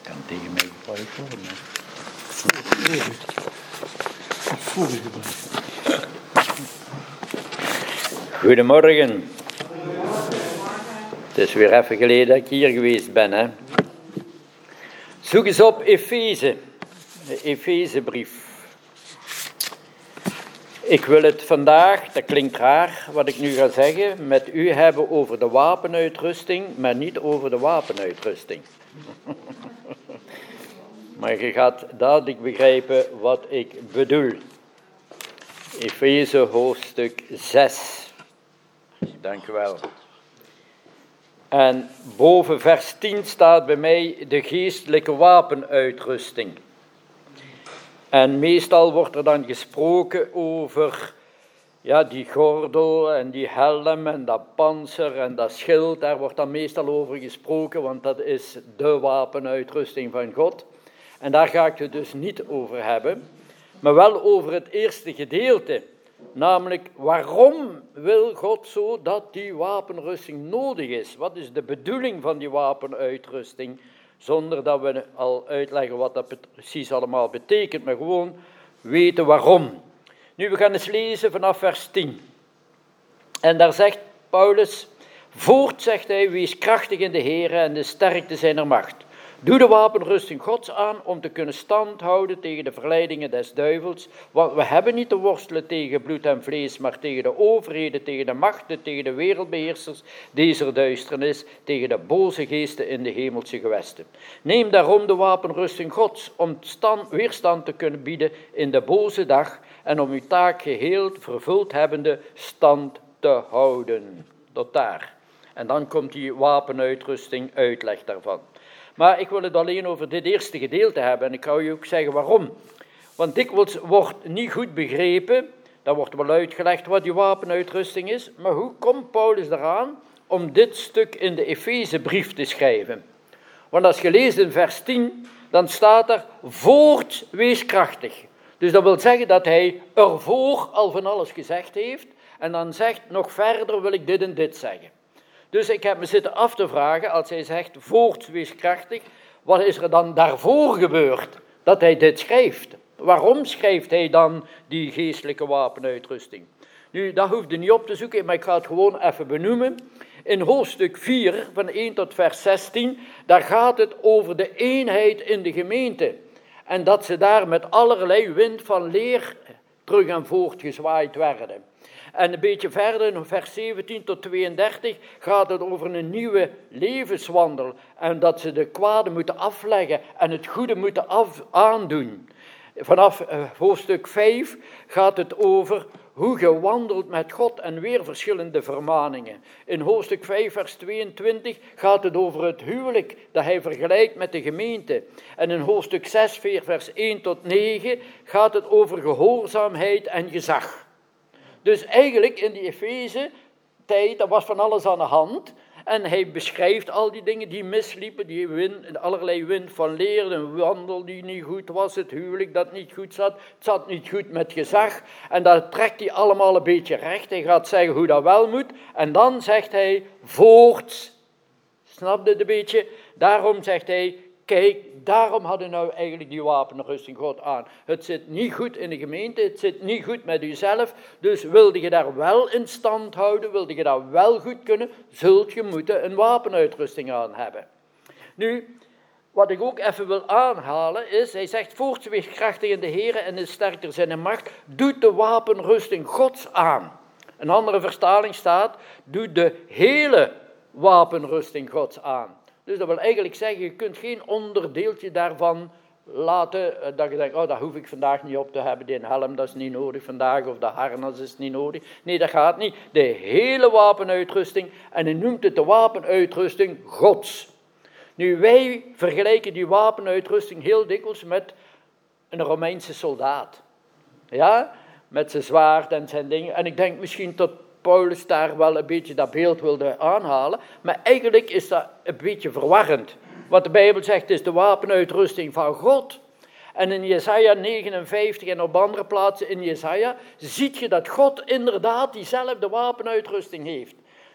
kan tegen mij gebruikt worden. Goedemorgen. Het is weer even geleden dat ik hier geweest ben. Hè? Zoek eens op Efeze. De Efezebrief. Ik wil het vandaag, dat klinkt raar wat ik nu ga zeggen, met u hebben over de wapenuitrusting, maar niet over de wapenuitrusting. Maar je gaat dadelijk begrijpen wat ik bedoel. Efeze hoofdstuk 6. Dank u wel. En boven vers 10 staat bij mij de geestelijke wapenuitrusting. En meestal wordt er dan gesproken over die gordel en die helm en dat pantser en dat schild. Daar wordt dan meestal over gesproken, want dat is de wapenuitrusting van God. En daar ga ik het dus niet over hebben, maar wel over het eerste gedeelte. Namelijk, waarom wil God zo dat die wapenrusting nodig is? Wat is de bedoeling van die wapenuitrusting? Zonder dat we al uitleggen wat dat precies allemaal betekent, maar gewoon weten waarom. Nu, we gaan eens lezen vanaf vers 10. En daar zegt Paulus, voort, zegt hij, wees krachtig in de Heere en de sterkte zijner macht. Doe de wapenrusting Gods aan om te kunnen standhouden tegen de verleidingen des duivels, want we hebben niet te worstelen tegen bloed en vlees, maar tegen de overheden, tegen de machten, tegen de wereldbeheersers deze duisternis, tegen de boze geesten in de hemelse gewesten. Neem daarom de wapenrusting Gods om weerstand te kunnen bieden in de boze dag en om uw taak geheel vervuld hebbende stand te houden. Tot daar. En dan komt die wapenuitrusting, uitleg daarvan. Maar ik wil het alleen over dit eerste gedeelte hebben en ik ga u ook zeggen waarom. Want dikwijls wordt niet goed begrepen, dat wordt wel uitgelegd wat die wapenuitrusting is, maar hoe komt Paulus eraan om dit stuk in de Efezebrief te schrijven? Want als je leest in vers 10, dan staat er, voort wees krachtig. Dus dat wil zeggen dat hij ervoor al van alles gezegd heeft en dan zegt, nog verder wil ik dit en dit zeggen. Dus ik heb me zitten af te vragen, als hij zegt, voort wees krachtig, wat is er dan daarvoor gebeurd dat hij dit schrijft? Waarom schrijft hij dan die geestelijke wapenuitrusting? Nu, dat hoef je niet op te zoeken, maar ik ga het gewoon even benoemen. In hoofdstuk 4, van 1 tot vers 16, daar gaat het over de eenheid in de gemeente. En dat ze daar met allerlei wind van leer terug en voortgezwaaid werden. En een beetje verder, in vers 17 tot 32, gaat het over een nieuwe levenswandel. En dat ze de kwade moeten afleggen en het goede moeten aandoen. Vanaf hoofdstuk 5 gaat het over hoe je wandelt met God en weer verschillende vermaningen. In hoofdstuk 5 vers 22 gaat het over het huwelijk dat hij vergelijkt met de gemeente. En in hoofdstuk 6 vers 1 tot 9 gaat het over gehoorzaamheid en gezag. Dus eigenlijk in die Efeze-tijd, dat was van alles aan de hand. En hij beschrijft al die dingen die misliepen, die allerlei wind van leer, een wandel die niet goed was, het huwelijk dat niet goed zat, het zat niet goed met gezag. En dat trekt hij allemaal een beetje recht. Hij gaat zeggen hoe dat wel moet. En dan zegt hij, voorts, snap je het een beetje? Daarom zegt hij, kijk, daarom hadden nou eigenlijk die wapenrusting God aan. Het zit niet goed in de gemeente, het zit niet goed met uzelf, dus wilde je daar wel in stand houden, wilde je daar wel goed kunnen, zult je moeten een wapenuitrusting aan hebben. Nu, wat ik ook even wil aanhalen is, hij zegt, voorts wees krachtig in de Heere en is sterker zijn macht, doet de wapenrusting Gods aan. Een andere vertaling staat, doet de hele wapenrusting Gods aan. Dus dat wil eigenlijk zeggen, je kunt geen onderdeeltje daarvan laten, dat je denkt, oh, dat hoef ik vandaag niet op te hebben, die helm, dat is niet nodig vandaag, of de harnas is niet nodig. Nee, dat gaat niet. De hele wapenuitrusting, en hij noemt het de wapenuitrusting Gods. Nu, wij vergelijken die wapenuitrusting heel dikwijls met een Romeinse soldaat. Ja, met zijn zwaard en zijn dingen. En ik denk misschien tot Paulus daar wel een beetje dat beeld wilde aanhalen, maar eigenlijk is dat een beetje verwarrend. Wat de Bijbel zegt is de wapenuitrusting van God. En in Jesaja 59 en op andere plaatsen in Jesaja ziet je dat God inderdaad diezelfde wapenuitrusting heeft.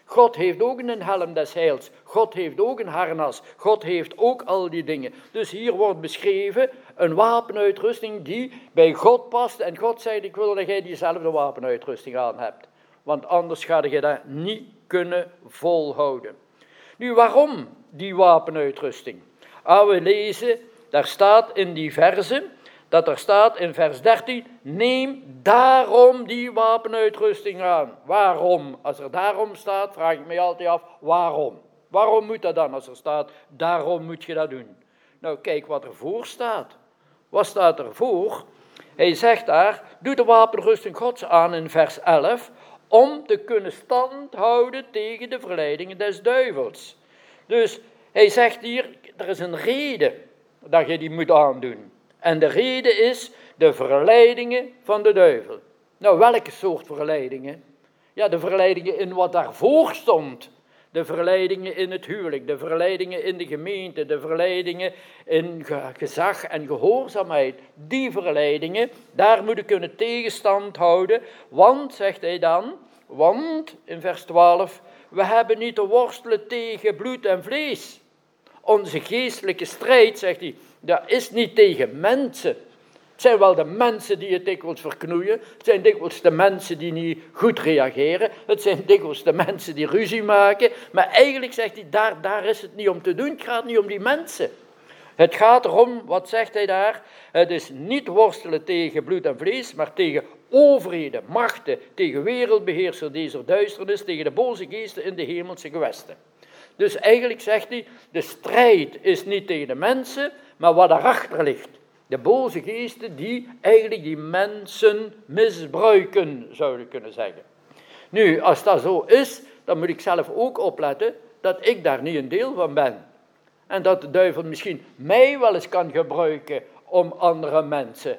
God heeft ook een helm des heils. God heeft ook een harnas. God heeft ook al die dingen. Dus hier wordt beschreven een wapenuitrusting die bij God past. En God zei, ik wil dat jij diezelfde wapenuitrusting aan hebt. Want anders ga je dat niet kunnen volhouden. Nu, waarom die wapenuitrusting? We lezen, daar staat in die verzen, dat er staat in vers 13, neem daarom die wapenuitrusting aan. Waarom? Als er daarom staat, vraag ik me altijd af, waarom? Waarom moet dat dan als er staat, daarom moet je dat doen? Nou, kijk wat er voor staat. Wat staat er voor? Hij zegt daar, doe de wapenrusting Gods aan in vers 11, om te kunnen stand houden tegen de verleidingen des duivels. Dus hij zegt hier, er is een reden dat je die moet aandoen. En de reden is de verleidingen van de duivel. Nou, welke soort verleidingen? Ja, de verleidingen in wat daarvoor stond. De verleidingen in het huwelijk, de verleidingen in de gemeente, de verleidingen in gezag en gehoorzaamheid. Die verleidingen, daar moet je kunnen tegenstand houden. Want, zegt hij dan, want, in vers 12, we hebben niet te worstelen tegen bloed en vlees. Onze geestelijke strijd, zegt hij, dat is niet tegen mensen. Het zijn wel de mensen die het dikwijls verknoeien. Het zijn dikwijls de mensen die niet goed reageren. Het zijn dikwijls de mensen die ruzie maken. Maar eigenlijk zegt hij, daar is het niet om te doen. Het gaat niet om die mensen. Het gaat erom, wat zegt hij daar? Het is niet worstelen tegen bloed en vlees, maar tegen overheden, machten, tegen wereldbeheersers deze duisternis, tegen de boze geesten in de hemelse gewesten. Dus eigenlijk zegt hij, de strijd is niet tegen de mensen, maar wat daarachter ligt. De boze geesten die eigenlijk die mensen misbruiken, zouden we kunnen zeggen. Nu, als dat zo is, dan moet ik zelf ook opletten dat ik daar niet een deel van ben. En dat de duivel misschien mij wel eens kan gebruiken om andere mensen.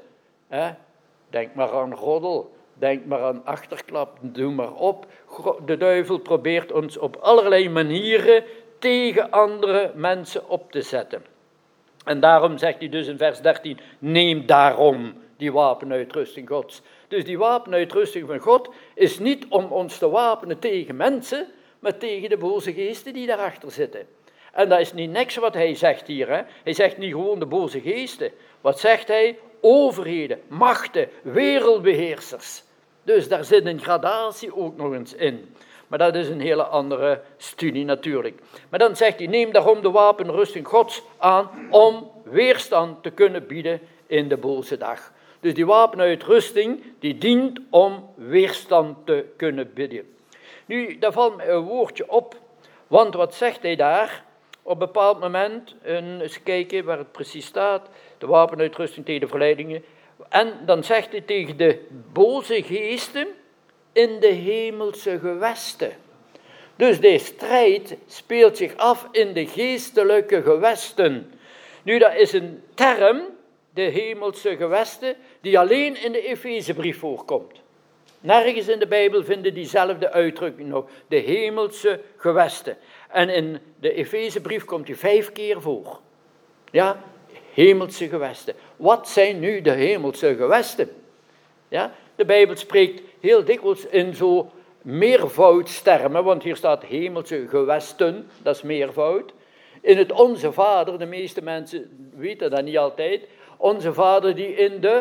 Denk maar aan roddel, denk maar aan achterklap, doe maar op. De duivel probeert ons op allerlei manieren tegen andere mensen op te zetten. En daarom zegt hij dus in vers 13, neem daarom die wapenuitrusting Gods. Dus die wapenuitrusting van God is niet om ons te wapenen tegen mensen, maar tegen de boze geesten die daarachter zitten. En dat is niet niks wat hij zegt hier. Hè? Hij zegt niet gewoon de boze geesten. Wat zegt hij? Overheden, machten, wereldbeheersers. Dus daar zit een gradatie ook nog eens in. Maar dat is een hele andere studie natuurlijk. Maar dan zegt hij, neem daarom de wapenrusting Gods aan om weerstand te kunnen bieden in de boze dag. Dus die wapenuitrusting die dient om weerstand te kunnen bieden. Nu, daar valt me een woordje op, want wat zegt hij daar? Op een bepaald moment, eens kijken waar het precies staat, de wapenuitrusting tegen de verleidingen. En dan zegt hij tegen de boze geesten in de hemelse gewesten. Dus deze strijd speelt zich af in de geestelijke gewesten. Nu, dat is een term, de hemelse gewesten, die alleen in de Efezebrief voorkomt. Nergens in de Bijbel vinden diezelfde uitdrukking nog, de hemelse gewesten. En in de Efezebrief komt die 5 keer voor. Ja, hemelse gewesten. Wat zijn nu de hemelse gewesten? Ja, de Bijbel spreekt heel dikwijls in zo meervoudstermen, want hier staat hemelse gewesten, dat is meervoud. In het Onze Vader, de meeste mensen weten dat niet altijd, Onze Vader die in de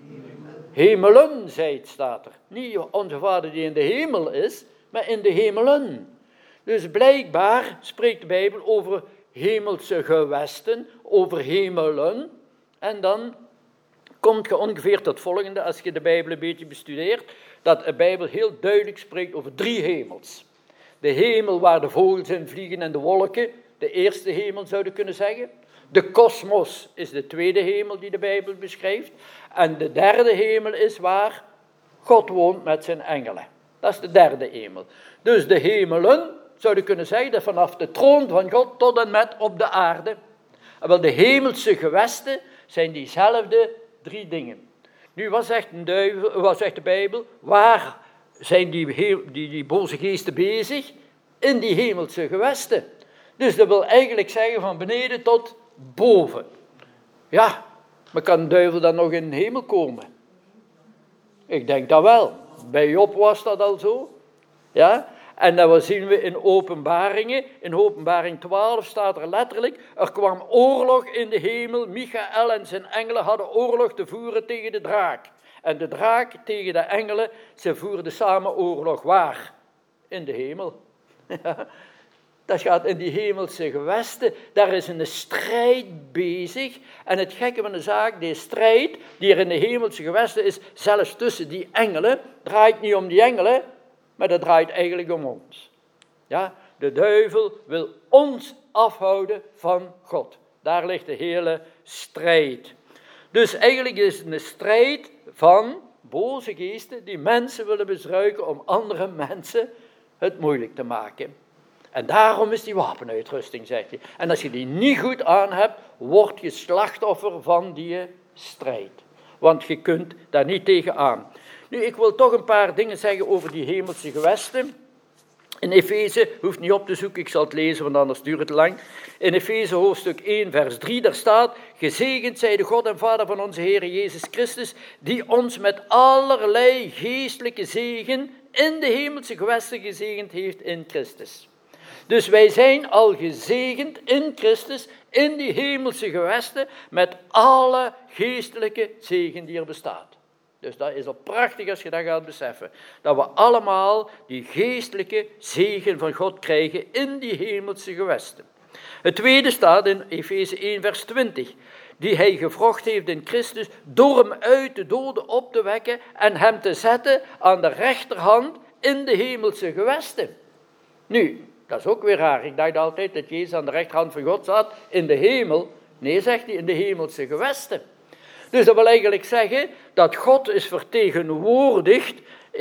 hemelen zijt, staat er. Niet Onze Vader die in de hemel is, maar in de hemelen. Dus blijkbaar spreekt de Bijbel over hemelse gewesten, over hemelen. En dan komt je ongeveer tot het volgende, als je de Bijbel een beetje bestudeert, dat de Bijbel heel duidelijk spreekt over 3 hemels. De hemel waar de vogels in vliegen en de wolken, de eerste hemel zouden kunnen zeggen. De kosmos is de tweede hemel die de Bijbel beschrijft. En de derde hemel is waar God woont met zijn engelen. Dat is de derde hemel. Dus de hemelen, zouden kunnen zeggen, dat vanaf de troon van God tot en met op de aarde. En wel, de hemelse gewesten zijn diezelfde 3 dingen. Nu, wat zegt de Bijbel? Waar zijn die boze geesten bezig? In die hemelse gewesten. Dus dat wil eigenlijk zeggen van beneden tot boven. Ja, maar kan de duivel dan nog in de hemel komen? Ik denk dat wel. Bij Job was dat al zo. Ja? En dat zien we in Openbaringen. In Openbaring 12 staat er letterlijk, er kwam oorlog in de hemel. Michael en zijn engelen hadden oorlog te voeren tegen de draak. En de draak tegen de engelen, ze voerden samen oorlog. Waar? In de hemel. Dat gaat in die hemelse gewesten. Daar is een strijd bezig. En het gekke van de zaak, die strijd die er in de hemelse gewesten is, zelfs tussen die engelen, draait niet om die engelen, maar dat draait eigenlijk om ons. Ja, de duivel wil ons afhouden van God. Daar ligt de hele strijd. Dus eigenlijk is het een strijd van boze geesten die mensen willen misbruiken om andere mensen het moeilijk te maken. En daarom is die wapenuitrusting, zegt hij. En als je die niet goed aan hebt, word je slachtoffer van die strijd. Want je kunt daar niet tegen aan. Nu, ik wil toch een paar dingen zeggen over die hemelse gewesten. In Efeze, hoeft niet op te zoeken, ik zal het lezen, want anders duurt het lang. In Efeze hoofdstuk 1, vers 3, daar staat: gezegend zij de God en Vader van onze Heer Jezus Christus, die ons met allerlei geestelijke zegen in de hemelse gewesten gezegend heeft in Christus. Dus wij zijn al gezegend in Christus, in die hemelse gewesten, met alle geestelijke zegen die er bestaat. Dus dat is al prachtig als je dat gaat beseffen. Dat we allemaal die geestelijke zegen van God krijgen in die hemelse gewesten. Het tweede staat in Efeze 1 vers 20. Die hij gevrocht heeft in Christus door hem uit de doden op te wekken en hem te zetten aan de rechterhand in de hemelse gewesten. Nu, dat is ook weer raar. Ik dacht altijd dat Jezus aan de rechterhand van God zat in de hemel. Nee, zegt hij, in de hemelse gewesten. Dus dat wil eigenlijk zeggen dat God is vertegenwoordigd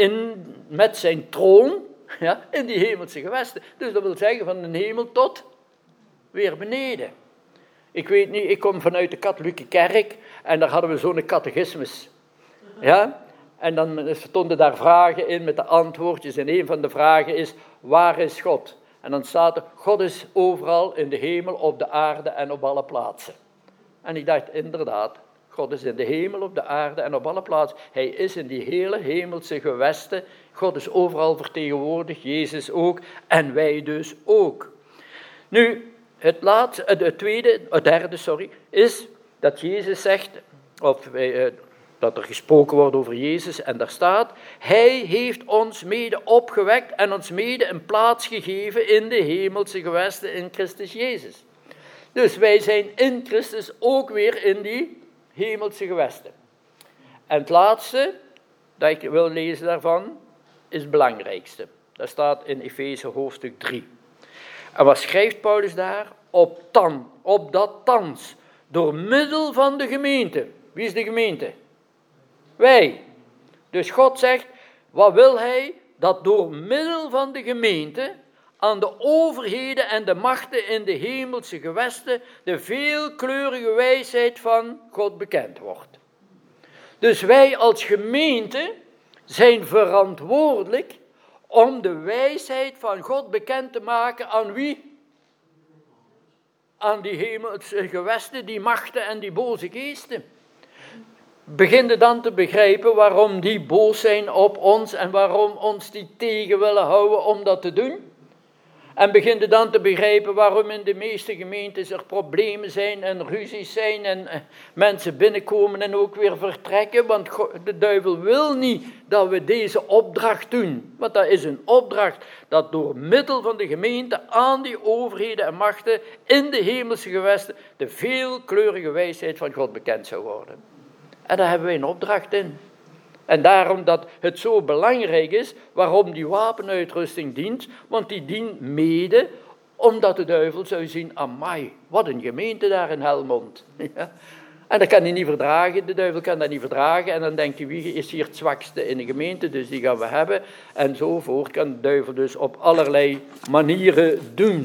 met zijn troon, ja, in die hemelse gewesten. Dus dat wil zeggen van de hemel tot weer beneden. Ik weet niet, ik kom vanuit de katholieke kerk en daar hadden we zo'n catechismus. Ja? En dan stonden daar vragen in met de antwoordjes en een van de vragen is: waar is God? En dan staat er: God is overal in de hemel, op de aarde en op alle plaatsen. En ik dacht inderdaad, God is in de hemel, op de aarde en op alle plaatsen. Hij is in die hele hemelse gewesten. God is overal vertegenwoordigd, Jezus ook en wij dus ook. Nu, het derde is dat Jezus zegt, dat er gesproken wordt over Jezus en daar staat: hij heeft ons mede opgewekt en ons mede een plaats gegeven in de hemelse gewesten in Christus Jezus. Dus wij zijn in Christus ook weer in die hemelse gewesten. En het laatste dat ik wil lezen daarvan is het belangrijkste. Dat staat in Efeze hoofdstuk 3. En wat schrijft Paulus daar? Opdat thans door middel van de gemeente. Wie is de gemeente? Wij. Dus God zegt, wat wil hij? Dat door middel van de gemeente aan de overheden en de machten in de hemelse gewesten de veelkleurige wijsheid van God bekend wordt. Dus wij als gemeente zijn verantwoordelijk om de wijsheid van God bekend te maken aan wie? Aan die hemelse gewesten, die machten en die boze geesten. Begin je dan te begrijpen waarom die boos zijn op ons en waarom ons die tegen willen houden om dat te doen? En begin je dan te begrijpen waarom in de meeste gemeentes er problemen zijn en ruzies zijn en mensen binnenkomen en ook weer vertrekken. Want de duivel wil niet dat we deze opdracht doen. Want dat is een opdracht dat door middel van de gemeente aan die overheden en machten in de hemelse gewesten de veelkleurige wijsheid van God bekend zou worden. En daar hebben wij een opdracht in. En daarom dat het zo belangrijk is waarom die wapenuitrusting dient, want die dient mede omdat de duivel zou zien: amai, wat een gemeente daar in Helmond. Ja. En dat kan hij niet verdragen, de duivel kan dat niet verdragen. En dan denkt hij, wie is hier het zwakste in de gemeente, dus die gaan we hebben. Enzovoort kan de duivel dus op allerlei manieren doen.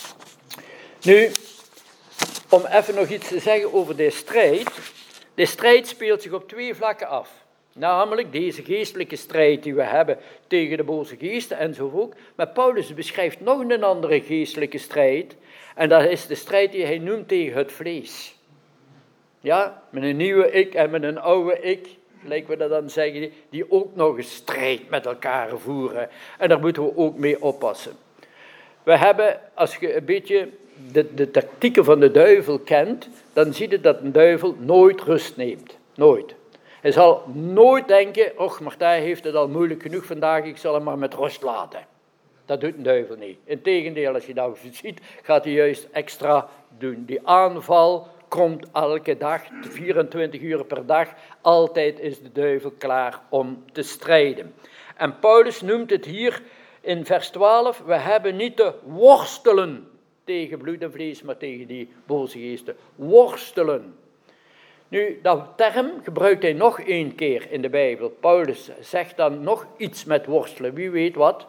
Nu, om even nog iets te zeggen over de strijd. De strijd speelt zich op twee vlakken af. Namelijk deze geestelijke strijd die we hebben tegen de boze geesten enzovoort. Maar Paulus beschrijft nog een andere geestelijke strijd. En dat is de strijd die hij noemt tegen het vlees. Ja, met een nieuwe ik en met een oude ik. gelijk we dat dan zeggen, die ook nog een strijd met elkaar voeren. En daar moeten we ook mee oppassen. We hebben, als je een beetje de tactieken van de duivel kent, dan zie je dat een duivel nooit rust neemt. Nooit. Hij zal nooit denken, och, Martijn heeft het al moeilijk genoeg vandaag, ik zal hem maar met rust laten. Dat doet een duivel niet. Integendeel, als je dat ziet, gaat hij juist extra doen. Die aanval komt elke dag, 24 uur per dag. Altijd is de duivel klaar om te strijden. En Paulus noemt het hier in vers 12, we hebben niet te worstelen tegen bloed en vlees, maar tegen die boze geesten. Worstelen. Nu, dat term gebruikt hij nog 1 keer in de Bijbel. Paulus zegt dan nog iets met worstelen. Wie weet wat?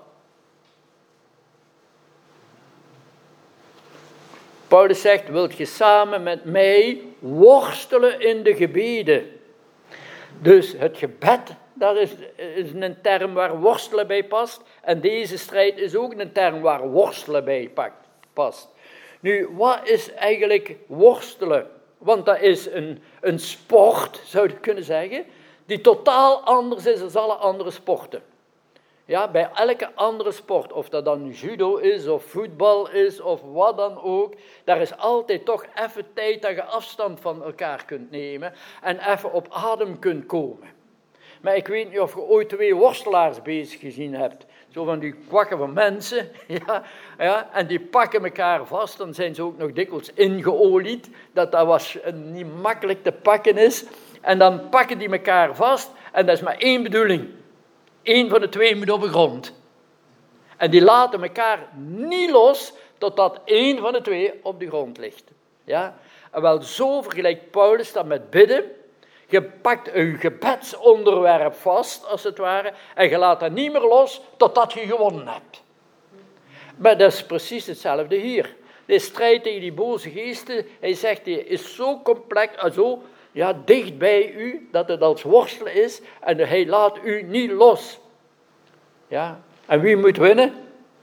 Paulus zegt, wilt je samen met mij worstelen in de gebeden? Dus het gebed, dat is een term waar worstelen bij past. En deze strijd is ook een term waar worstelen bij past. Nu, wat is eigenlijk worstelen? Want dat is een sport, zou je kunnen zeggen, die totaal anders is dan alle andere sporten. Ja, bij elke andere sport, of dat dan judo is, of voetbal is, of wat dan ook, daar is altijd toch even tijd dat je afstand van elkaar kunt nemen en even op adem kunt komen. Maar ik weet niet of je ooit 2 worstelaars bezig gezien hebt. Zo van die kwakken van mensen, ja, en die pakken elkaar vast, dan zijn ze ook nog dikwijls ingeolied, dat was niet makkelijk te pakken is. En dan pakken die elkaar vast, en dat is maar 1 bedoeling. 1 van de 2 moet op de grond. En die laten elkaar niet los, totdat 1 van de 2 op de grond ligt. Ja? En wel zo vergelijkt Paulus dat met bidden. Je pakt een gebedsonderwerp vast, als het ware, en je laat dat niet meer los, totdat je gewonnen hebt. Maar dat is precies hetzelfde hier. De strijd tegen die boze geesten, hij zegt, die is zo complex, zo dicht bij u, dat het als worstelen is, en hij laat u niet los. Ja, en wie moet winnen?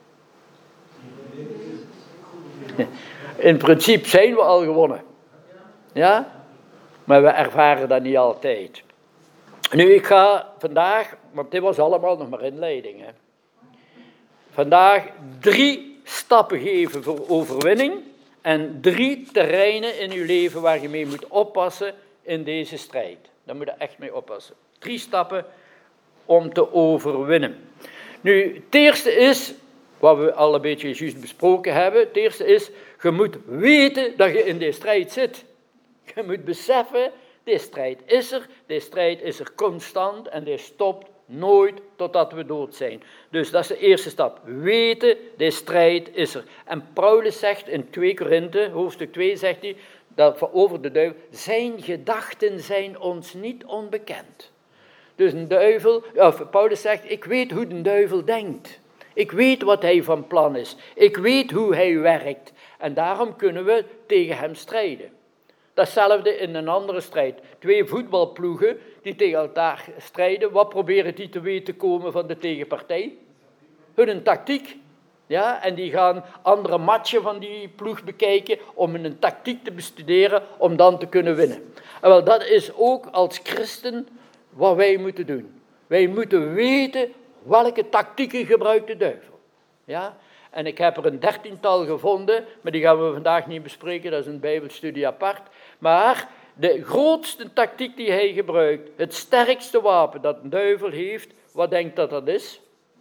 In principe zijn we al gewonnen. Ja? Maar we ervaren dat niet altijd. Nu, ik ga vandaag, want dit was allemaal nog maar inleiding, hè. Vandaag 3 stappen geven voor overwinning en 3 terreinen in uw leven waar je mee moet oppassen in deze strijd. Daar moet je echt mee oppassen. 3 stappen om te overwinnen. Nu, het eerste is, wat we al een beetje juist besproken hebben, het eerste is, je moet weten dat je in deze strijd zit. Je moet beseffen, deze strijd is er constant en die stopt nooit totdat we dood zijn. Dus dat is de eerste stap. Weten, deze strijd is er. En Paulus zegt in 2 Korinthe, hoofdstuk 2, zegt hij, dat over de duivel, zijn gedachten zijn ons niet onbekend. Dus Paulus zegt, ik weet hoe de duivel denkt. Ik weet wat hij van plan is. Ik weet hoe hij werkt. En daarom kunnen we tegen hem strijden. Datzelfde in een andere strijd. 2 voetbalploegen die tegen elkaar strijden. Wat proberen die te weten te komen van de tegenpartij? Hun tactiek. Ja, en die gaan andere matchen van die ploeg bekijken om een tactiek te bestuderen om dan te kunnen winnen. En wel, dat is ook als christen wat wij moeten doen. Wij moeten weten welke tactieken gebruikt de duivel. Ja? En ik heb er een 13-tal gevonden, maar die gaan we vandaag niet bespreken, dat is een bijbelstudie apart. Maar de grootste tactiek die hij gebruikt, het sterkste wapen dat een duivel heeft, wat denkt dat is?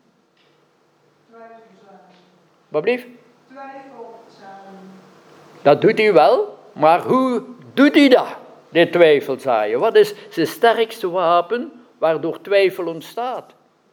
Wat blieft? Twijfelzaaien. Dat doet hij wel, maar hoe doet hij dat? Dit twijfelzaaien. Wat is zijn sterkste wapen waardoor twijfel ontstaat?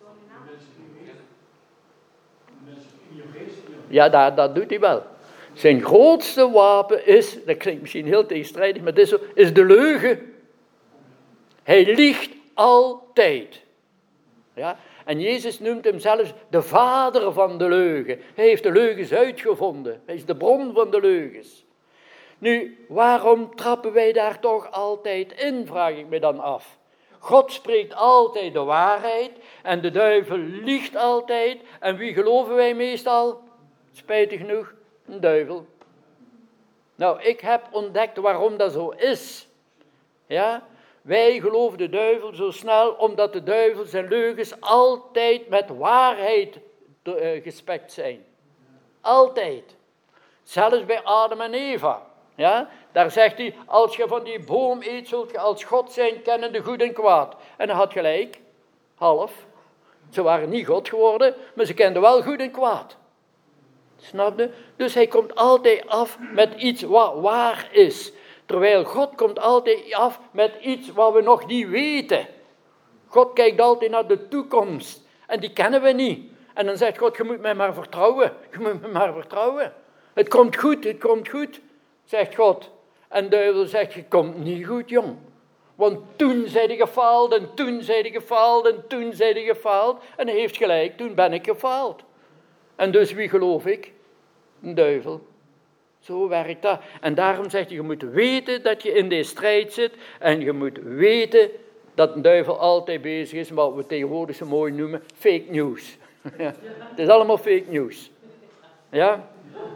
Ja, dat doet hij wel. Zijn grootste wapen is, dat klinkt misschien heel tegenstrijdig, maar dit is de leugen. Hij liegt altijd. Ja? En Jezus noemt hem zelfs de vader van de leugen. Hij heeft de leugens uitgevonden. Hij is de bron van de leugens. Nu, waarom trappen wij daar toch altijd in, vraag ik me dan af. God spreekt altijd de waarheid en de duivel liegt altijd. En wie geloven wij meestal? Spijtig genoeg, een duivel. Nou, ik heb ontdekt waarom dat zo is. Ja, Wij geloven de duivel zo snel, omdat de duivel zijn leugens altijd met waarheid gespekt zijn. Altijd. Zelfs bij Adam en Eva. Ja? Daar zegt hij, als je van die boom eet, zult je als God zijn, kennende goed en kwaad. En hij had gelijk, half. Ze waren niet God geworden, maar ze kenden wel goed en kwaad. Snap je? Dus hij komt altijd af met iets wat waar is. Terwijl God komt altijd af met iets wat we nog niet weten. God kijkt altijd naar de toekomst. En die kennen we niet. En dan zegt God, je moet mij maar vertrouwen. Je moet me maar vertrouwen. Het komt goed, zegt God. En de duivel zegt, je komt niet goed, jong. Want toen zei je gefaald, en toen zei je gefaald, en toen zei je gefaald. En hij heeft gelijk, toen ben ik gefaald. En dus wie geloof ik? Een duivel. Zo werkt dat. En daarom zegt hij, je moet weten dat je in deze strijd zit. En je moet weten dat een duivel altijd bezig is, wat we tegenwoordig zo mooi noemen, fake news. Ja, het is allemaal fake news. Ja.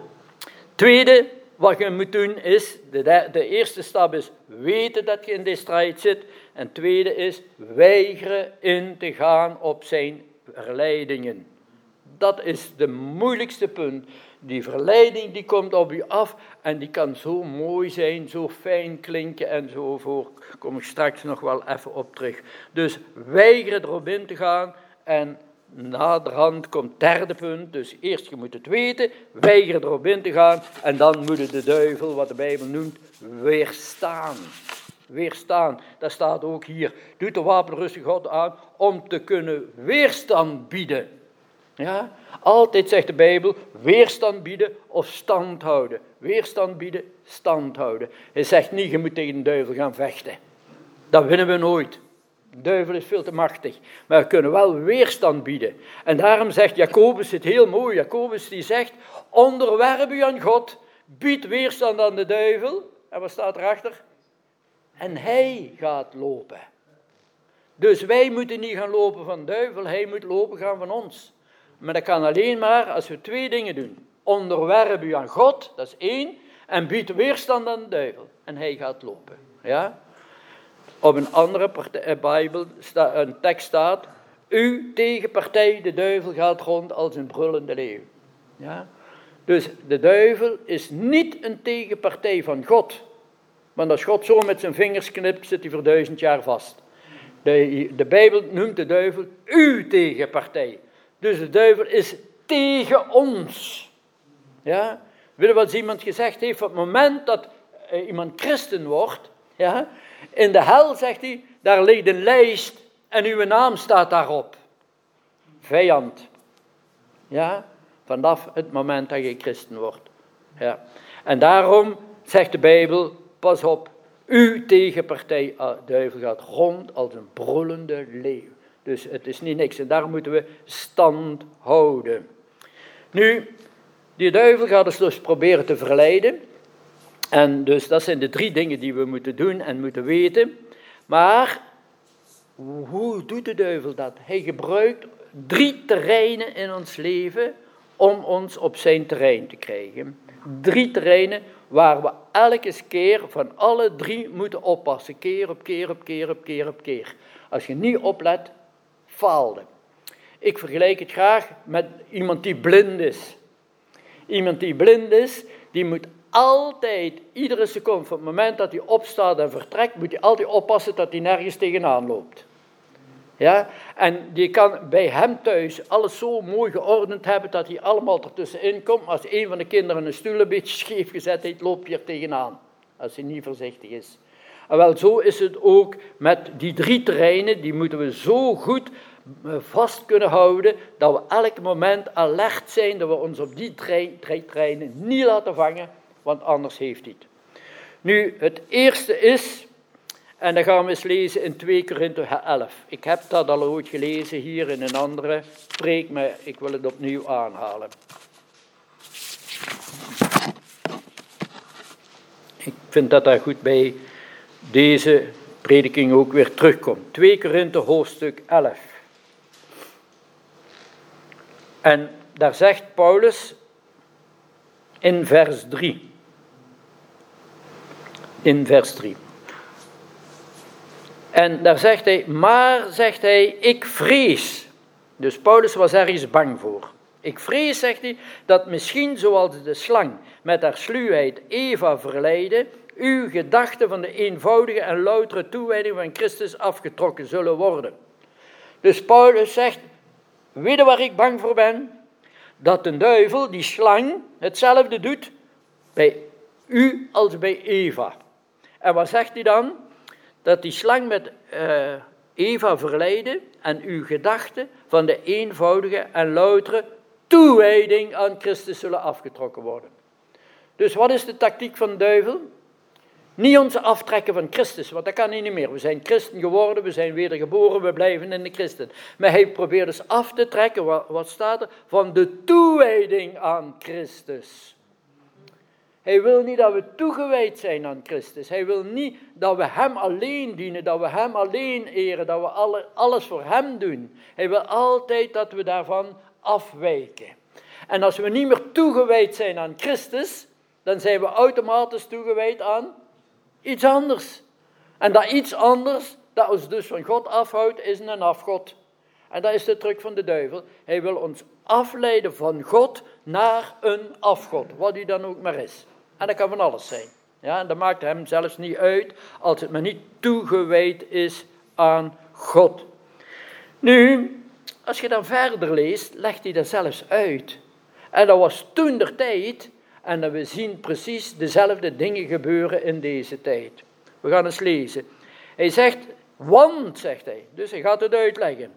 Tweede, wat je moet doen is, de eerste stap is weten dat je in deze strijd zit. En tweede is weigeren in te gaan op zijn verleidingen. Dat is de moeilijkste punt. Die verleiding die komt op u af en die kan zo mooi zijn, zo fijn klinken en zo voor. Kom ik straks nog wel even op terug. Dus weigeren erop in te gaan en naderhand komt het derde punt. Dus eerst je moet het weten, weigeren erop in te gaan en dan moet de duivel, wat de Bijbel noemt, weerstaan. Weerstaan, dat staat ook hier. Doet de wapenrustige God aan om te kunnen weerstand bieden. Ja, altijd zegt de Bijbel, weerstand bieden of stand houden. Weerstand bieden, stand houden. Hij zegt niet, je moet tegen de duivel gaan vechten. Dat winnen we nooit. De duivel is veel te machtig. Maar we kunnen wel weerstand bieden. En daarom zegt Jacobus het heel mooi. Jacobus die zegt, onderwerp u aan God, bied weerstand aan de duivel. En wat staat erachter? En hij gaat lopen. Dus wij moeten niet gaan lopen van de duivel, hij moet lopen gaan van ons. Maar dat kan alleen maar als we twee dingen doen. Onderwerp u aan God, dat is één. En bied weerstand aan de duivel. En hij gaat lopen. Ja? Op een andere Bijbel een tekst staat. Uw tegenpartij, de duivel, gaat rond als een brullende leeuw. Ja? Dus de duivel is niet een tegenpartij van God. Want als God zo met zijn vingers knipt, zit hij voor 1000 jaar vast. De Bijbel noemt de duivel uw tegenpartij. Dus de duivel is tegen ons. Ja? Weet je wat iemand gezegd heeft? Op het moment dat iemand christen wordt, ja, in de hel, zegt hij, daar ligt een lijst en uw naam staat daarop. Vijand. Ja? Vanaf het moment dat je christen wordt. Ja. En daarom zegt de Bijbel, pas op, uw tegenpartij, duivel gaat rond als een brullende leeuw. Dus het is niet niks en daar moeten we stand houden. Nu, die duivel gaat ons dus proberen te verleiden. En dus dat zijn de 3 dingen die we moeten doen en moeten weten. Maar, hoe doet de duivel dat? Hij gebruikt 3 terreinen in ons leven om ons op zijn terrein te krijgen. 3 terreinen waar we elke keer van alle 3 moeten oppassen. Keer op keer op keer op keer op keer. Als je niet oplet, faalde. Ik vergelijk het graag met iemand die blind is. Iemand die blind is, die moet altijd, iedere seconde, van het moment dat hij opstaat en vertrekt, moet hij altijd oppassen dat hij nergens tegenaan loopt. Ja? En die kan bij hem thuis alles zo mooi geordend hebben dat hij allemaal ertussenin komt. Maar als een van de kinderen een stoel een beetje scheef gezet heeft, loopt hij er tegenaan. Als hij niet voorzichtig is. En wel, zo is het ook met die 3 terreinen, die moeten we zo goed vast kunnen houden, dat we elk moment alert zijn, dat we ons op die 3 terreinen niet laten vangen, want anders heeft hij het. Nu, het eerste is, en dan gaan we eens lezen in 2 Korinthe 11. Ik heb dat al ooit gelezen hier in een andere preek, maar ik wil het opnieuw aanhalen. Ik vind dat daar goed bij deze prediking ook weer terugkomt. 2 Korinthe hoofdstuk 11. En daar zegt Paulus in vers 3. In vers 3. En daar zegt hij, maar zegt hij, ik vrees. Dus Paulus was ergens bang voor. Ik vrees, zegt hij, dat misschien zoals de slang met haar sluwheid Eva verleidde, uw gedachten van de eenvoudige en loutere toewijding van Christus afgetrokken zullen worden. Dus Paulus zegt, weet je waar ik bang voor ben? Dat de duivel, die slang, hetzelfde doet bij u als bij Eva. En wat zegt hij dan? Dat die slang met Eva verleidde en uw gedachten van de eenvoudige en loutere toewijding aan Christus zullen afgetrokken worden. Dus wat is de tactiek van de duivel? Niet ons aftrekken van Christus, want dat kan hij niet meer. We zijn christen geworden, we zijn wedergeboren, we blijven in de christen. Maar hij probeert dus af te trekken, wat staat er? Van de toewijding aan Christus. Hij wil niet dat we toegewijd zijn aan Christus. Hij wil niet dat we hem alleen dienen, dat we hem alleen eren, dat we alles voor hem doen. Hij wil altijd dat we daarvan afwijken. En als we niet meer toegewijd zijn aan Christus, dan zijn we automatisch toegewijd aan iets anders. En dat iets anders, dat ons dus van God afhoudt, is een afgod. En dat is de truc van de duivel. Hij wil ons afleiden van God naar een afgod, wat die dan ook maar is. En dat kan van alles zijn. Ja, en dat maakt hem zelfs niet uit, als het maar niet toegewijd is aan God. Nu, als je dan verder leest, legt hij dat zelfs uit. En dat was toen der tijd, en we zien precies dezelfde dingen gebeuren in deze tijd. We gaan eens lezen. Hij zegt, want, zegt hij, dus hij gaat het uitleggen,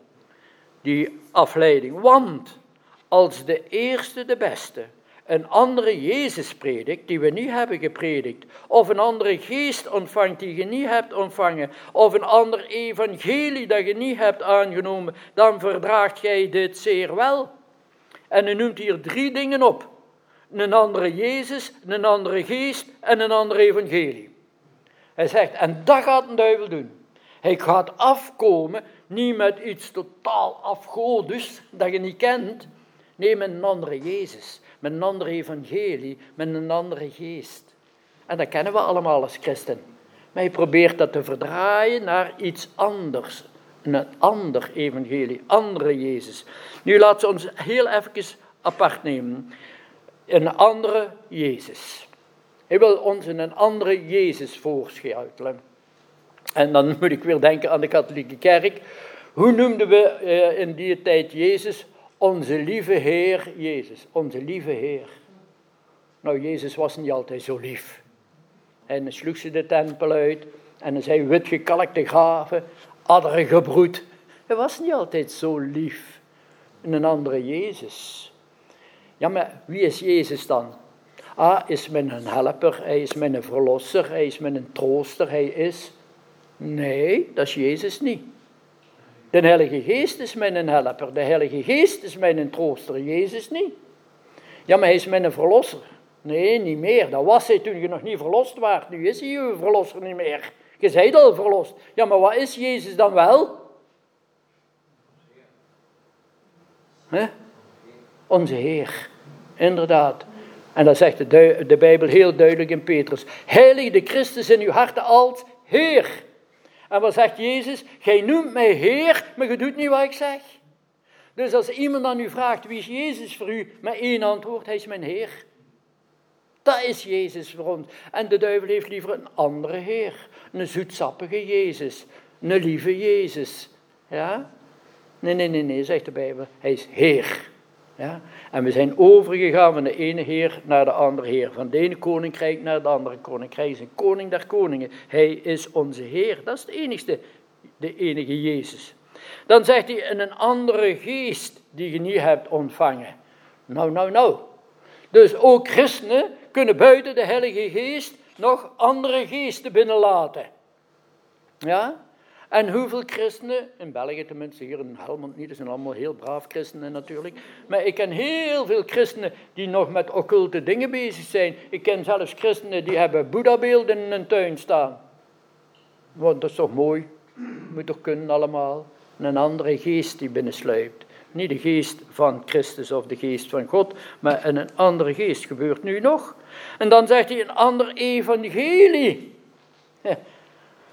die afleiding. Want, als de eerste de beste een andere Jezus predikt, die we niet hebben gepredikt, of een andere geest ontvangt die je niet hebt ontvangen, of een ander evangelie dat je niet hebt aangenomen, dan verdraagt jij dit zeer wel. En hij noemt hier 3 dingen op. Een andere Jezus, een andere geest en een ander evangelie. Hij zegt, en dat gaat een duivel doen. Hij gaat afkomen, niet met iets totaal afgodisch, dat je niet kent. Nee, met een andere Jezus, met een andere evangelie, met een andere geest. En dat kennen we allemaal als christen. Maar hij probeert dat te verdraaien naar iets anders. Een ander evangelie, andere Jezus. Nu laten we ons heel even apart nemen. Een andere Jezus. Hij wil ons een andere Jezus voorschotelen. En dan moet ik weer denken aan de katholieke kerk. Hoe noemden we in die tijd Jezus? Onze lieve Heer Jezus. Onze lieve Heer. Nou, Jezus was niet altijd zo lief. En dan sloeg ze de tempel uit. En dan zei witgekalkte gaven. Adderen gebroed. Hij was niet altijd zo lief. Een andere Jezus. Ja, maar wie is Jezus dan? Is men een helper, hij is men een verlosser, hij is men een trooster, hij is... Nee, dat is Jezus niet. De Heilige Geest is men een helper, de Heilige Geest is men een trooster, Jezus niet. Ja, maar hij is men een verlosser. Nee, niet meer, dat was hij toen je nog niet verlost waart, nu is hij uw verlosser niet meer. Je zijt al verlost. Ja, maar wat is Jezus dan wel? Onze Heer, inderdaad. En dat zegt de Bijbel heel duidelijk in Petrus. Heilig de Christus in uw harten als Heer. En wat zegt Jezus? Gij noemt mij Heer, maar je doet niet wat ik zeg. Dus als iemand aan u vraagt, wie is Jezus voor u? Met 1 antwoord, hij is mijn Heer. Dat is Jezus voor ons. En de duivel heeft liever een andere Heer. Een zoetsappige Jezus. Een lieve Jezus. Ja? Nee, zegt de Bijbel. Hij is Heer. Ja? En we zijn overgegaan van de ene Heer naar de andere Heer. Van de ene koninkrijk naar het andere koninkrijk. Hij is een koning der koningen. Hij is onze Heer. Dat is de enige Jezus. Dan zegt hij een andere geest die je niet hebt ontvangen. Nou. Dus ook christenen kunnen buiten de Heilige Geest nog andere geesten binnenlaten. Ja? En hoeveel christenen, in België tenminste, hier in Helmond niet, dat zijn allemaal heel braaf christenen natuurlijk. Maar ik ken heel veel christenen die nog met occulte dingen bezig zijn. Ik ken zelfs christenen die hebben Boeddha-beelden in hun tuin staan. Want dat is toch mooi, moet toch kunnen allemaal. Een andere geest die binnensluipt. Niet de geest van Christus of de geest van God, maar een andere geest gebeurt nu nog. En dan zegt hij een ander evangelie. Ja.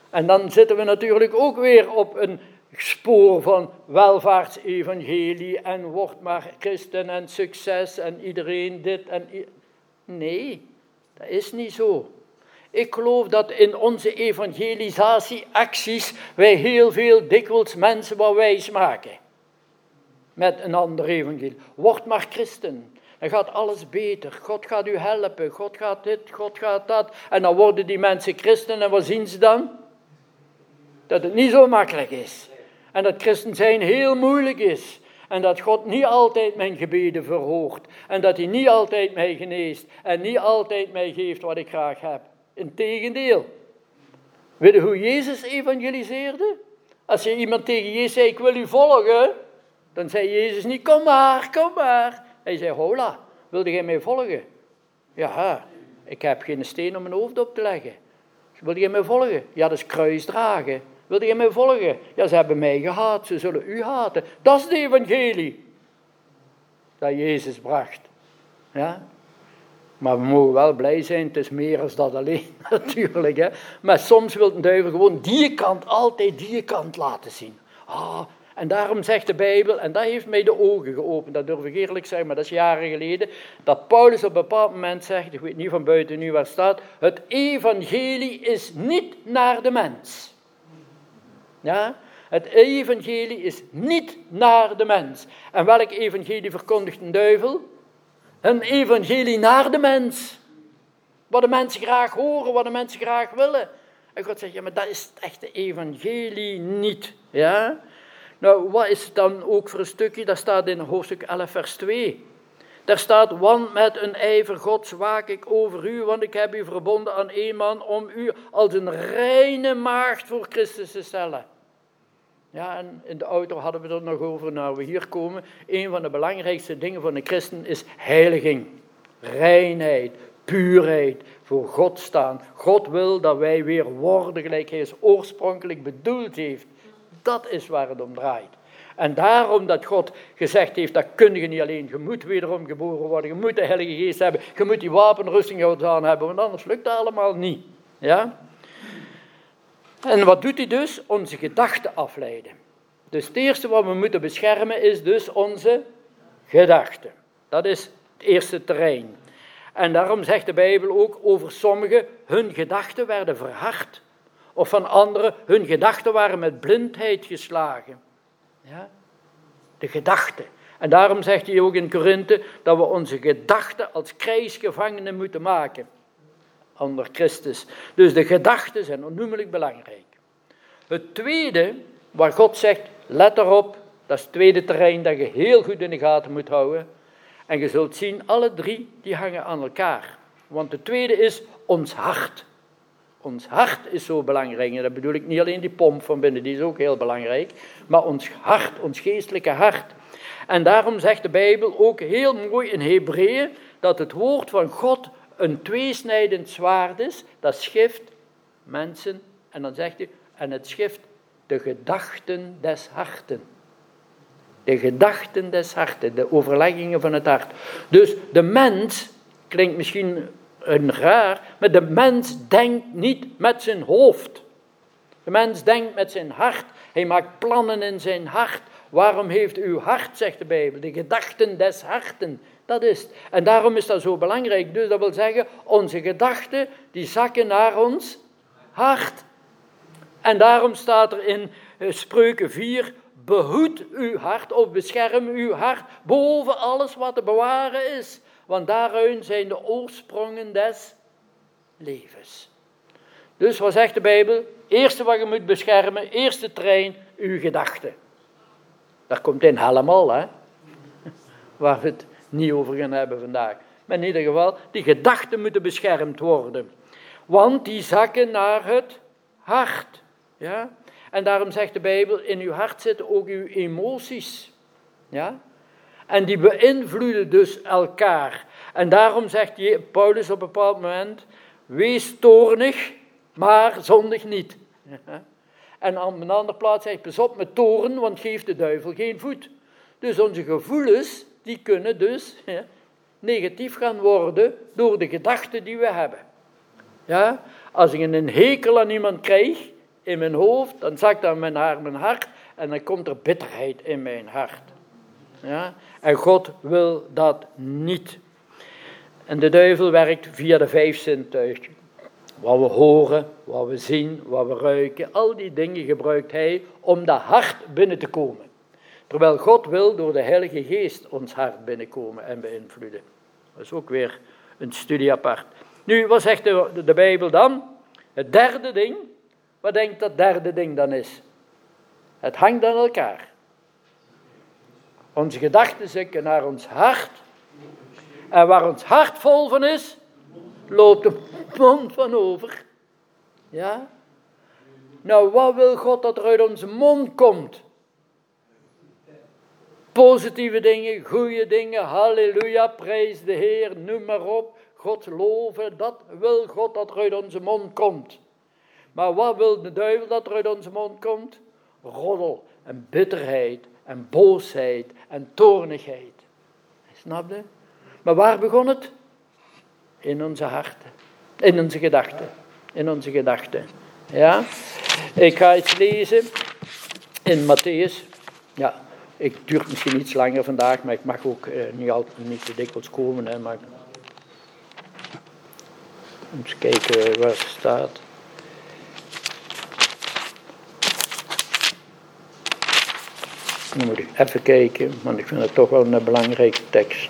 En dan zitten we natuurlijk ook weer op een spoor van welvaartsevangelie en word maar christen en succes en iedereen dit en nee, dat is niet zo. Ik geloof dat in onze evangelisatieacties wij heel veel dikwijls mensen wat wijs maken. Met een ander evangelie. Word maar christen. Dan gaat alles beter. God gaat u helpen. God gaat dit, God gaat dat. En dan worden die mensen christen en wat zien ze dan? Dat het niet zo makkelijk is. En dat christen zijn heel moeilijk is. En dat God niet altijd mijn gebeden verhoogt. En dat hij niet altijd mij geneest. En niet altijd mij geeft wat ik graag heb. Integendeel. Weet je hoe Jezus evangeliseerde? Als je iemand tegen Jezus zei, ik wil u volgen. Dan zei Jezus niet, kom maar, kom maar. Hij zei, hola, wilde jij mij volgen? Ja, ik heb geen steen om mijn hoofd op te leggen. Wilde jij mij volgen? Ja, dat is kruis dragen. Wilde jij mij volgen? Ja, ze hebben mij gehaat, ze zullen u haten. Dat is het evangelie. Dat Jezus bracht. Ja? Maar we mogen wel blij zijn, het is meer dan dat alleen natuurlijk. Hè? Maar soms wil de duivel gewoon die kant, altijd die kant laten zien. En daarom zegt de Bijbel, en dat heeft mij de ogen geopend, dat durf ik eerlijk zeggen, maar dat is jaren geleden, dat Paulus op een bepaald moment zegt, ik weet niet van buiten nu waar het staat, het evangelie is niet naar de mens. Ja, het evangelie is niet naar de mens. En welk evangelie verkondigt een duivel? Een evangelie naar de mens. Wat de mensen graag horen, wat de mensen graag willen. En God zegt, ja, maar dat is het echte evangelie niet. Ja? Nou, wat is het dan ook voor een stukje? Dat staat in hoofdstuk 11, vers 2. Daar staat, want met een ijver Gods waak ik over u, want ik heb u verbonden aan één man om u als een reine maagd voor Christus te stellen. Ja, en in de auto hadden we er nog over, nou we hier komen. Een van de belangrijkste dingen van de christen is heiliging, reinheid, puurheid, voor God staan. God wil dat wij weer worden gelijk hij is oorspronkelijk bedoeld heeft. Dat is waar het om draait. En daarom dat God gezegd heeft, dat kun je niet alleen. Je moet wederom geboren worden, je moet de Heilige Geest hebben, je moet die wapenrusting aan hebben, want anders lukt dat allemaal niet. Ja? En wat doet hij dus? Onze gedachten afleiden. Dus het eerste wat we moeten beschermen is dus onze gedachten. Dat is het eerste terrein. En daarom zegt de Bijbel ook over sommigen, hun gedachten werden verhard. Of van anderen, hun gedachten waren met blindheid geslagen. Ja? De gedachten. En daarom zegt hij ook in Korinthe dat we onze gedachten als krijgsgevangenen moeten maken. Onder Christus. Dus de gedachten zijn onnoemelijk belangrijk. Het tweede, waar God zegt, let erop, dat is het tweede terrein dat je heel goed in de gaten moet houden. En je zult zien, alle drie, die hangen aan elkaar. Want het tweede is ons hart. Ons hart is zo belangrijk. En dat bedoel ik niet alleen die pomp van binnen, die is ook heel belangrijk. Maar ons hart, ons geestelijke hart. En daarom zegt de Bijbel ook heel mooi in Hebreeën, dat het woord van God een tweesnijdend zwaard is. Dat schift mensen, en dan zegt hij, en het schift de gedachten des harten. De gedachten des harten, de overleggingen van het hart. Dus de mens, klinkt misschien raar, maar de mens denkt niet met zijn hoofd. De mens denkt met zijn hart. Hij maakt plannen in zijn hart. Waarom heeft uw hart, zegt de Bijbel, de gedachten des harten. Dat is het. En daarom is dat zo belangrijk. Dus dat wil zeggen, onze gedachten, die zakken naar ons hart. En daarom staat er in Spreuken 4, behoed uw hart of bescherm uw hart boven alles wat te bewaren is. Want daaruit zijn de oorsprongen des levens. Dus wat zegt de Bijbel? Eerste wat je moet beschermen, eerste terrein, uw gedachten. Daar komt in helemaal, hè. Waar we het niet over gaan hebben vandaag. Maar in ieder geval, die gedachten moeten beschermd worden. Want die zakken naar het hart. Ja? En daarom zegt de Bijbel, in uw hart zitten ook uw emoties. Ja? En die beïnvloeden dus elkaar. En daarom zegt Paulus op een bepaald moment, wees toornig, maar zondig niet. Ja? En op een andere plaats zegt, pas op met toorn, want geeft de duivel geen voet. Dus onze gevoelens, die kunnen dus negatief gaan worden door de gedachten die we hebben. Ja? Als ik een hekel aan iemand krijg, in mijn hoofd, dan zakt dat naar mijn hart en dan komt er bitterheid in mijn hart. Ja? En God wil dat niet. En de duivel werkt via de 5 zintuigen. Wat we horen, wat we zien, wat we ruiken, al die dingen gebruikt hij om dat hart binnen te komen. Terwijl God wil door de Heilige Geest ons hart binnenkomen en beïnvloeden. Dat is ook weer een studie apart. Nu, wat zegt de Bijbel dan? Het derde ding, wat denkt dat derde ding dan is? Het hangt aan elkaar. Onze gedachten zakken naar ons hart. En waar ons hart vol van is, loopt de mond van over. Ja? Nou, wat wil God dat er uit onze mond komt? Positieve dingen, goede dingen, halleluja, prijs de Heer, noem maar op. God loven, dat wil God dat er uit onze mond komt. Maar wat wil de duivel dat er uit onze mond komt? Roddel en bitterheid en boosheid en toornigheid. Snap je? Maar waar begon het? In onze harten. In onze gedachten. In onze gedachten. Ja? Ik ga iets lezen in Matthäus. Ja, ik duurt misschien iets langer vandaag, maar ik mag ook niet te dikwijls komen. Hè, maar eens kijken waar het staat. Dan moet ik even kijken, want ik vind het toch wel een belangrijke tekst.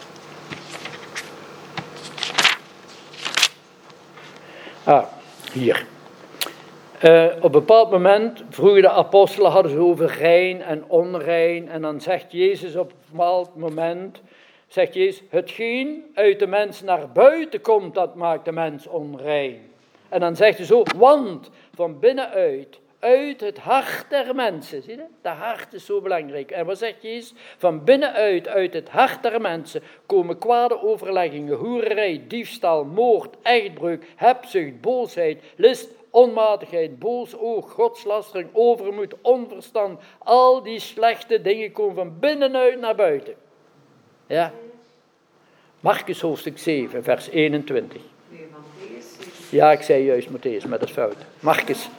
Hier. Op een bepaald moment vroegen de apostelen, hadden ze over rein en onrein. En dan zegt Jezus op een bepaald moment, zegt Jezus, hetgeen uit de mens naar buiten komt, dat maakt de mens onrein. En dan zegt hij zo, want van binnenuit, uit het hart der mensen, zie je? Dat hart is zo belangrijk. En wat zegt Jezus? Van binnenuit, uit het hart der mensen, komen kwade overleggingen, hoererij, diefstal, moord, echtbreuk, hebzucht, boosheid, list, onmatigheid, boos oog, godslastering, overmoed, onverstand. Al die slechte dingen komen van binnenuit naar buiten. Ja. Markus hoofdstuk 7, vers 21. Ja, ik zei juist Matthäus, maar dat is fout. Markus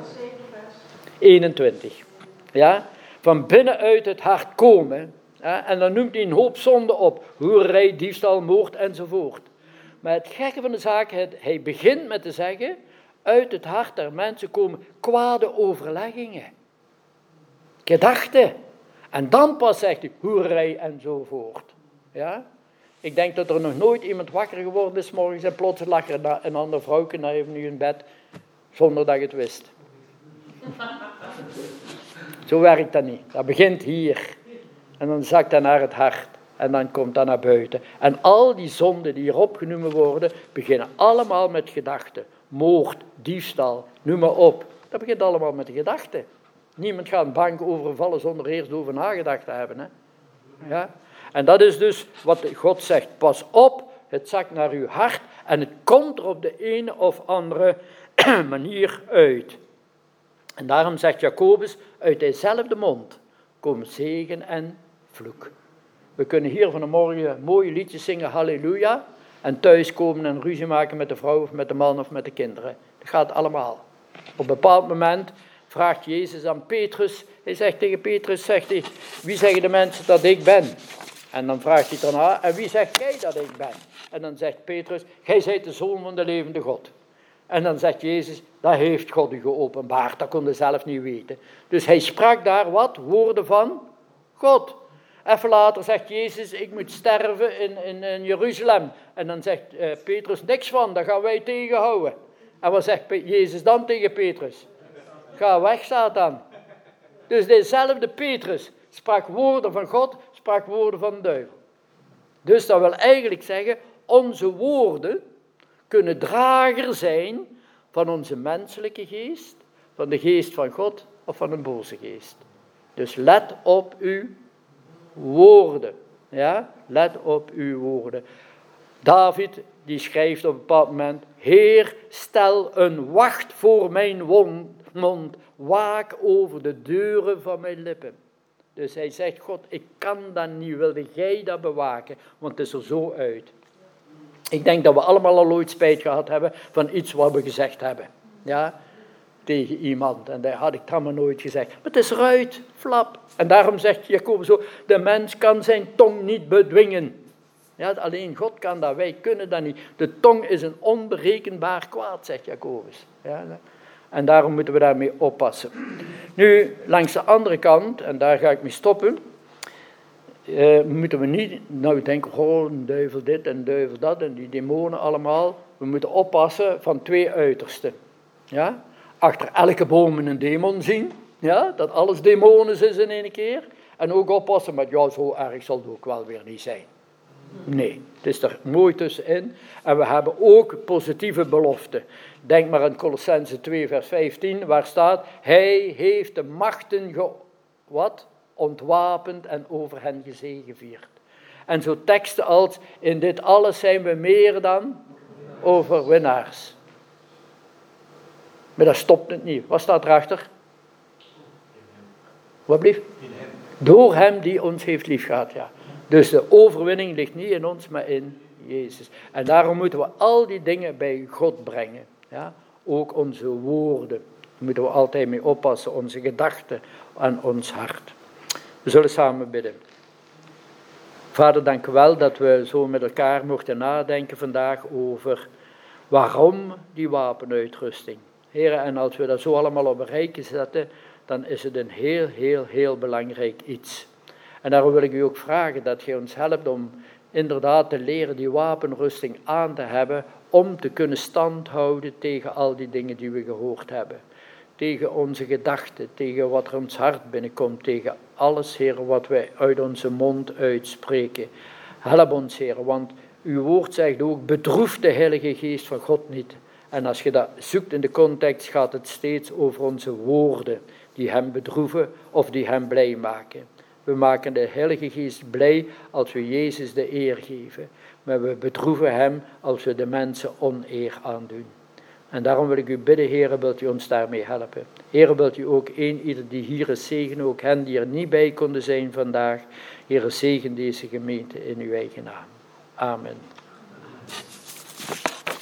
21. Ja, van binnenuit het hart komen. Ja, en dan noemt hij een hoop zonden op. Hoererij, diefstal, moord enzovoort. Maar het gekke van de zaak, hij begint met te zeggen, uit het hart der mensen komen kwade overleggingen. Gedachten. En dan pas zegt hij hoererij enzovoort. Ja. Ik denk dat er nog nooit iemand wakker geworden is morgens en plots lag er een ander vrouwke naar even nu in bed, zonder dat je het wist. Zo werkt dat niet. Dat begint hier. En dan zakt dat naar het hart. En dan komt dat naar buiten. En al die zonden die hier opgenomen worden, beginnen allemaal met gedachten. Moord, diefstal, noem maar op. Dat begint allemaal met de gedachten. Niemand gaat een bank overvallen zonder eerst over nagedacht te hebben. Hè? Ja? En dat is dus wat God zegt. Pas op, het zakt naar uw hart en het komt er op de ene of andere manier uit. En daarom zegt Jacobus, uit dezelfde mond komen zegen en vloek. We kunnen hier vanmorgen mooie liedjes zingen, halleluja, en thuiskomen en ruzie maken met de vrouw of met de man of met de kinderen. Dat gaat allemaal. Op een bepaald moment vraagt Jezus aan Petrus, hij zegt tegen Petrus, zegt hij, wie zeggen de mensen dat ik ben? En dan vraagt hij daarna, en wie zegt jij dat ik ben? En dan zegt Petrus, gij zijt de zoon van de levende God. En dan zegt Jezus, dat heeft God u geopenbaard, dat kon hij zelf niet weten. Dus hij sprak daar wat? Woorden van God. Even later zegt Jezus, ik moet sterven in Jeruzalem. En dan zegt Petrus, niks van, dat gaan wij tegenhouden. En wat zegt Jezus dan tegen Petrus? Ga weg, Satan. Dus dezelfde Petrus sprak woorden van God, sprak woorden van de duivel. Dus dat wil eigenlijk zeggen, onze woorden kunnen drager zijn van onze menselijke geest, van de geest van God of van een boze geest. Dus let op uw woorden. Ja, let op uw woorden. David, die schrijft op een bepaald moment, Heer, stel een wacht voor mijn mond, waak over de deuren van mijn lippen. Dus hij zegt, God, ik kan dat niet, wilde jij dat bewaken, want het is er zo uit. Ik denk dat we allemaal al ooit spijt gehad hebben van iets wat we gezegd hebben. Ja? tegen iemand. En dat had ik dan maar nooit gezegd. Maar het is eruit, flap. En daarom zegt Jacobus zo, de mens kan zijn tong niet bedwingen. Ja, alleen God kan dat, wij kunnen dat niet. De tong is een onberekenbaar kwaad, zegt Jacobus. Ja, en daarom moeten we daarmee oppassen. Nu, langs de andere kant, en daar ga ik mee stoppen, moeten we niet nou denken, oh, een duivel dit en een duivel dat en die demonen allemaal. We moeten oppassen van twee uitersten. Ja? Achter elke boom een demon zien, ja? Dat alles demonen is in één keer. En ook oppassen met, ja, zo erg zal het ook wel weer niet zijn. Nee, het is er mooi tussenin. En we hebben ook positieve beloften. Denk maar aan Kolossenzen 2 vers 15, waar staat, hij heeft de machten ontwapend en over hen gezegevierd. En zo teksten als, in dit alles zijn we meer dan overwinnaars. Maar dat stopt het niet. Wat staat erachter? Wat blieft? Door hem die ons heeft liefgehad, ja. Dus de overwinning ligt niet in ons, maar in Jezus. En daarom moeten we al die dingen bij God brengen. Ja? Ook onze woorden. Daar moeten we altijd mee oppassen. Onze gedachten en ons hart. We zullen samen bidden. Vader, dank u wel dat we zo met elkaar mochten nadenken vandaag over waarom die wapenuitrusting. Heren, en als we dat zo allemaal op een rijtje zetten, dan is het een heel belangrijk iets. En daarom wil ik u ook vragen dat je ons helpt om inderdaad te leren die wapenrusting aan te hebben, om te kunnen standhouden tegen al die dingen die we gehoord hebben. Tegen onze gedachten, tegen wat er ons hart binnenkomt, tegen alles, Heer, wat wij uit onze mond uitspreken. Help ons, Heer, want uw woord zegt ook, bedroef de Heilige Geest van God niet. En als je dat zoekt in de context, gaat het steeds over onze woorden, die hem bedroeven of die hem blij maken. We maken de Heilige Geest blij als we Jezus de eer geven. Maar we bedroeven hem als we de mensen oneer aandoen. En daarom wil ik u bidden, Heere, wilt u ons daarmee helpen. Heere, wilt u ook ieder die hier is zegenen, ook hen die er niet bij konden zijn vandaag. Heere, zegen deze gemeente in uw eigen naam. Amen.